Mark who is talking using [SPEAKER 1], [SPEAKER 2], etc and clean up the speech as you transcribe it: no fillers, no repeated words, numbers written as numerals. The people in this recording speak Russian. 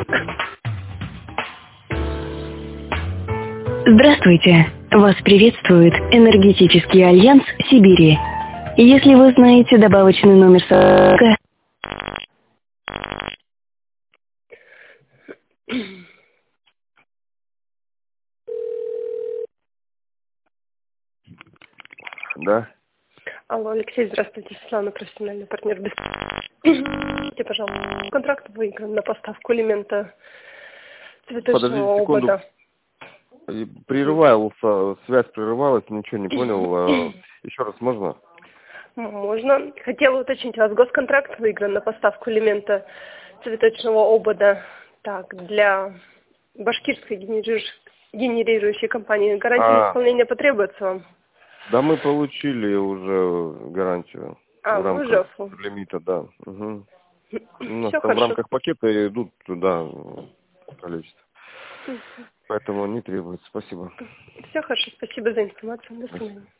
[SPEAKER 1] Здравствуйте! Вас приветствует Энергетический альянс Сибири. Если вы знаете добавочный номер
[SPEAKER 2] Да.
[SPEAKER 3] Алло, Алексей, здравствуйте, Светлана, профессиональный партнер. Скажите, пожалуйста, контракт выигран на поставку элемента цветочного
[SPEAKER 2] Подождите секунду.
[SPEAKER 3] обода.
[SPEAKER 2] Прерывался, связь прерывалась, ничего не понял. Еще раз можно?
[SPEAKER 3] Можно. Хотела уточнить, у вас госконтракт выигран на поставку элемента цветочного обода. Так, для башкирской генерирующей компании гарантия исполнения потребуется вам?
[SPEAKER 2] Да, мы получили уже гарантию в рамках лимита, да. Угу. У нас там в рамках пакета идут туда количество. Поэтому не требуется. Спасибо.
[SPEAKER 3] Все хорошо, спасибо за информацию. До свидания.